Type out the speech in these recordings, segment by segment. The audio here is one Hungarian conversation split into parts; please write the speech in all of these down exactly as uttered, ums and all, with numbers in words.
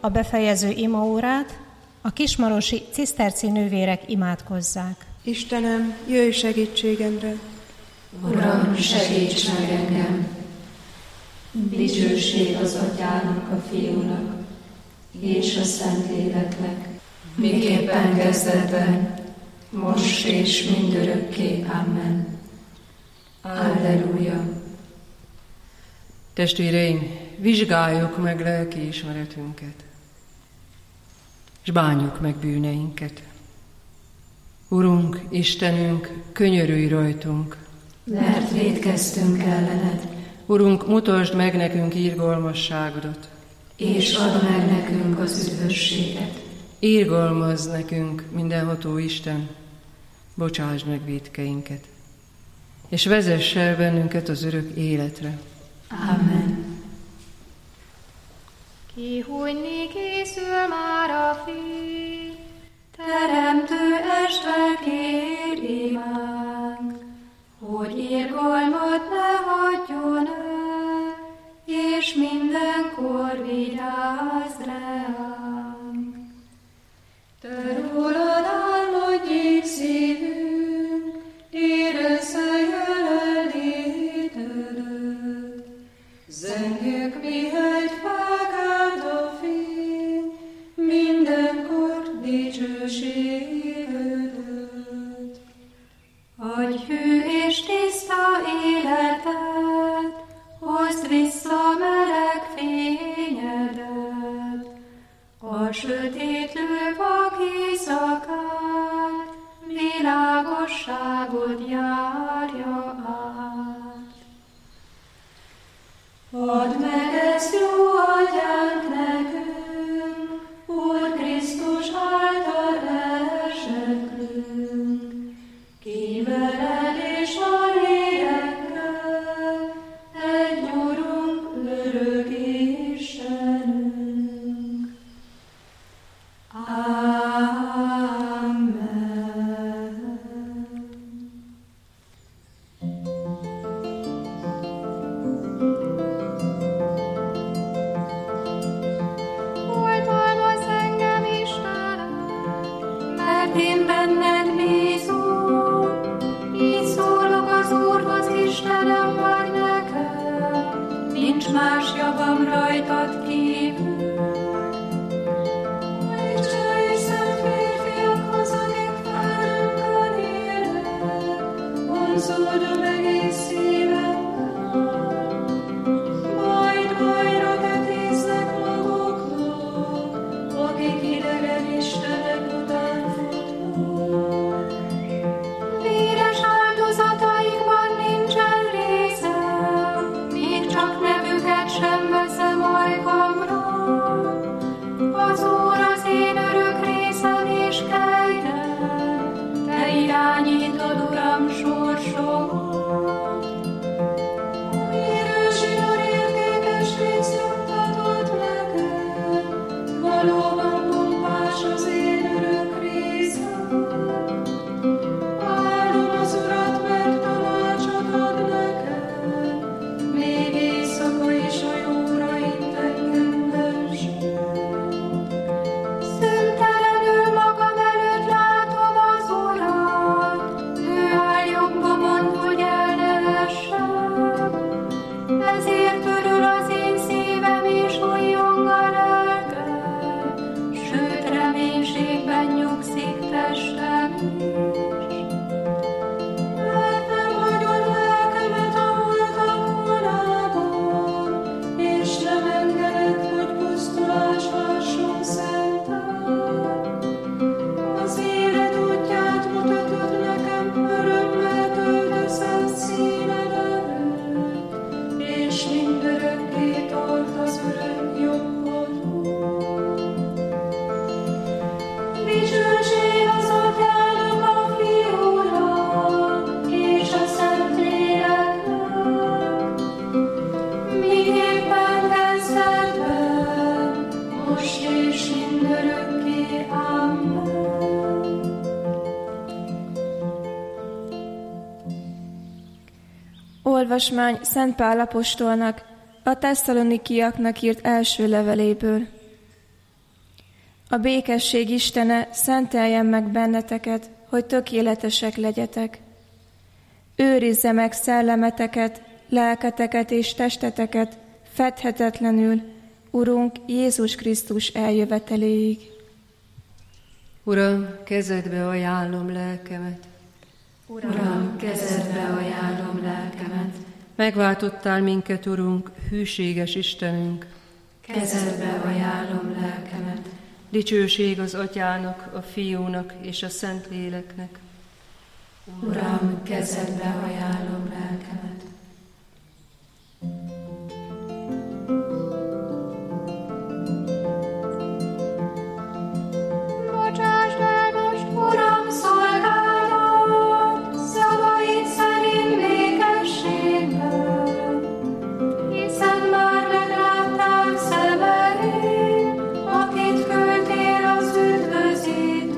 a befejező imaórát, a kismarosi ciszterci nővérek imádkozzák. Istenem, jöjj segítségemre! Uram, segíts meg engem! Dicsőség az Atyának, a Fiúnak és a Szentléleknek, miképpen kezdetben, most és mindörökké. Amen. Alleluja! Testvéreim, vizsgáljuk meg lelkiismeretünket, és bánjuk meg bűneinket. Urunk, Istenünk, könyörülj rajtunk, mert vétkeztünk ellened. Urunk, mutasd meg nekünk irgalmasságodat, és add meg nekünk az üdvösséget. Irgalmazz nekünk, mindenható Isten, bocsásd meg vétkeinket, és vezess el bennünket az örök életre. Amen. Kihújni készül már a fény, Teremtő estve kér imánk, hogy irgalmat ne hagyjon el, és mindenkor vigyázz ránk. Te rólad álmodjék szívünk, érezze jelenlétedet. Zengjük, mihegy felkelt a fény, mindenkor dicsőségedet. Adj hű és tiszta életet, hozd vissza meleg fényedet. A sötétlő vak éjszakát, világosságod járja át. Add meg ezt jó atyánk nekünk, Úr Krisztus által elseklünk, ki veled és a lélekkel, egy Urunk, örök Istenünk. Amen. oltalmazz engem, Istenem, Mert én benned bízom, így szólok az Úrhoz, Istenem vagy nekem, nincs más javam rajtad kívül. Isten és szent férfiakhoz, akik felünkön élnek, vonzódom egész szívemmel. Majd bajra tetéznek maguknak, akik idegen istenek után futnak. Véres áldozataikban nincsen részem, még csak nevüket sem veszem ajkamra. Az Úr az én örök részem és kegyem, te irányítod, Uram, sorsomat. Újra zsinór értékes részt juttatod nekem, valóban pompás az én örök részem. Áldom az Urat, mert tanácsot ad nekem, még éjszaka is a jóra int engem benső. Szüntelenül magam előtt látom az Urat, ő áll jobbomon, hogy el ne essem. Ezért örül az én szívem és újjong a lelkem, sőt reménységben nyugszik testem is. Mert nem hagyod lelkemet a holtak vonában, és nem engeded, hogy pusztulás hasson szented. Az élet útját mutatod nekem, örömmel töltesz színed előtt, és mindörökké tart az örök jobbodon. Dicsőség az Atyának, a Fiúnak és a Szentléleknek, miképpen kezdetben, most és mindörökké. Amen. Olvasmány Szent Pál apostolnak a tesszalonikiaknak írt első leveléből. A békesség Istene szenteljen meg benneteket, hogy tökéletesek legyetek. Őrizze meg szellemeteket, lelketeket és testeteket fedhetetlenül, Urunk Jézus Krisztus eljöveteléig. Uram, kezedbe ajánlom lelkemet. Uram, kezedbe ajánlom lelkemet. Megváltottál minket, Urunk, hűséges Istenünk. Kezedbe ajánlom lelkemet. Dicsőség az Atyának, a Fiúnak és a Szentléleknek. Uram, kezedbe ajánlom lelkemet. Bocsásd el most, Uram, szolgálatot, szavaid szerint békességben, hiszen már meglátták szemeid, akit küldtél az üdvözítőt.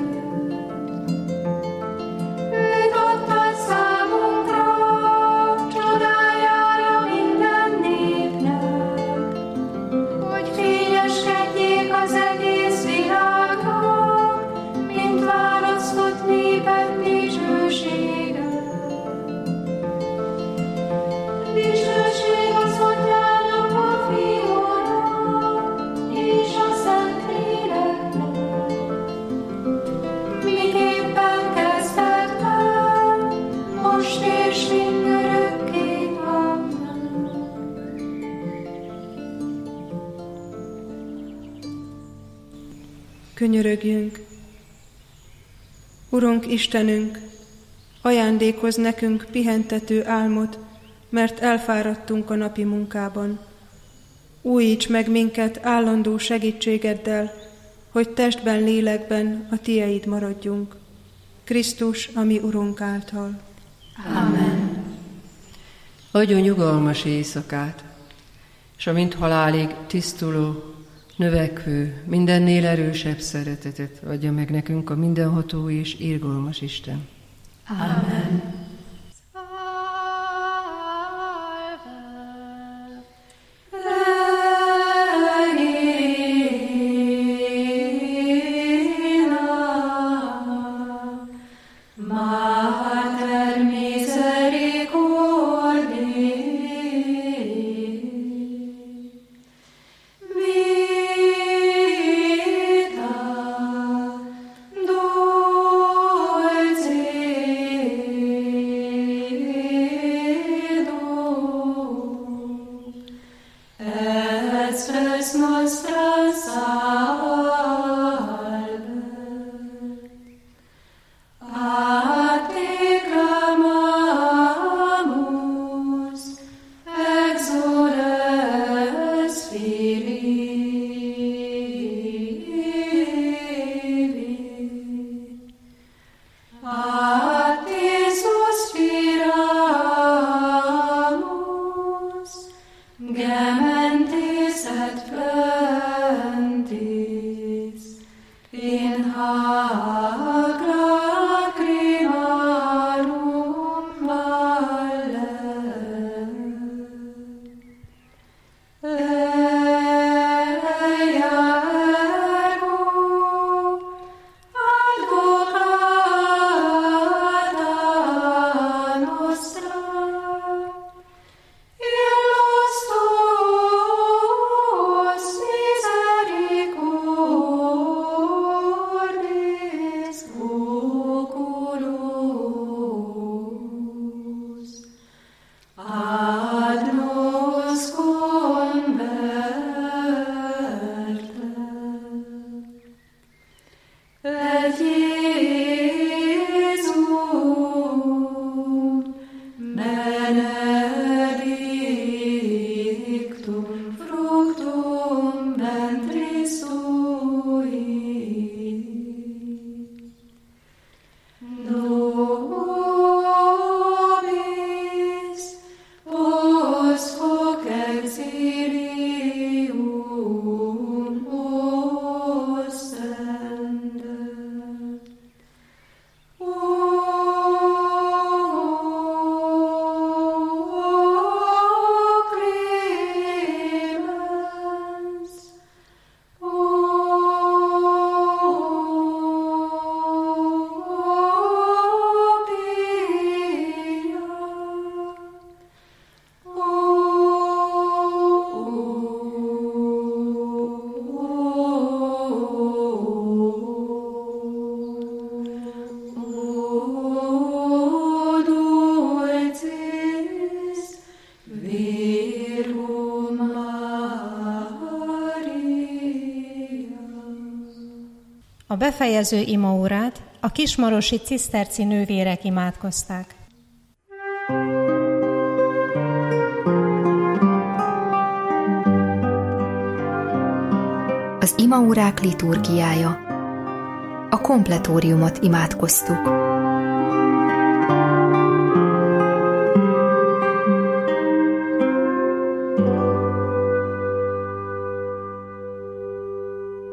Őt adtad számunkra, csodájára minden népnek, hogy fényeskedjék az egész világnak, mint választott népek dicsősége. Dicsőség az Atyának, a Fiúnak és a Szentléleknek, miképpen kezdetben, most és mindörökké. Amen. Könyörögjünk! Urunk Istenünk, ajándékozz nekünk pihentető álmot, mert elfáradtunk a napi munkában. Újíts meg minket állandó segítségeddel, hogy testben, lélekben a Tieid maradjunk. Krisztus, a mi Urunk által. Amen. Adjon nyugalmas éjszakát, és amint halálig tisztuló, növekvő, mindennél erősebb szeretetet adja meg nekünk a mindenható és irgalmas Isten. Amen. Mater misericordiae, vita dulcedo, et spes nostra salve. A te clamamus, exules Filii. A te suspiramus, gementes et plentis, in hac lacrimarum valle. Eia ergo advocata nostra, illos tuos misericordis oculos, ad nos converte. Et Iesum benedictum fructum ventris sui. Nobis post hoc exilium ostende. O clemens, o A befejező imaórát a kismarosi ciszterci nővérek imádkozták. Az imaórák liturgiája. A kompletóriumot imádkoztuk.